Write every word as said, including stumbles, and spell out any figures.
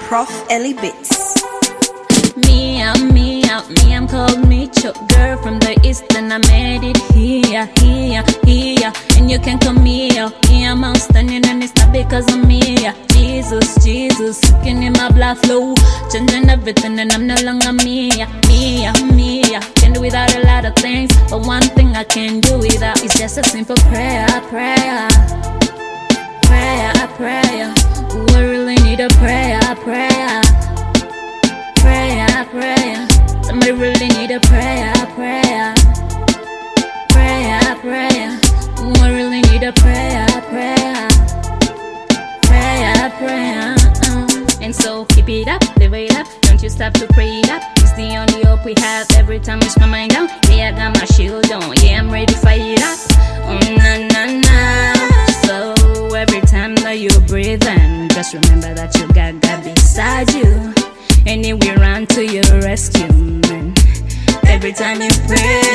Prof Ellie Bits. Me out, me out, me I'm called me Chuck girl from the east and I made it here, here, here. And you can come here, me I'm outstanding and it's not because of me. Yeah. Jesus, Jesus, looking in my black flow, changing everything and I'm no longer me, yeah, me, yeah, me. Yeah. Can do without a lot of things, but one thing I can do without is just a simple prayer, prayer, prayer, prayer. Ooh, I really need a prayer, prayer. Prayer, prayer. Somebody really need a prayer, prayer. Prayer, prayer. Ooh, I really need a prayer, prayer. Prayer, prayer. Uh. And so keep it up, live it up. Don't you stop to pray it up. It's the only hope we have every time we my mind down. Yeah, I got my shield on. Yeah, I'm ready to fight it up. Oh, na, na, na. So every time that you breathe in, just remember that you got God beside you. And then we run to your rescue, man. Every time you pray,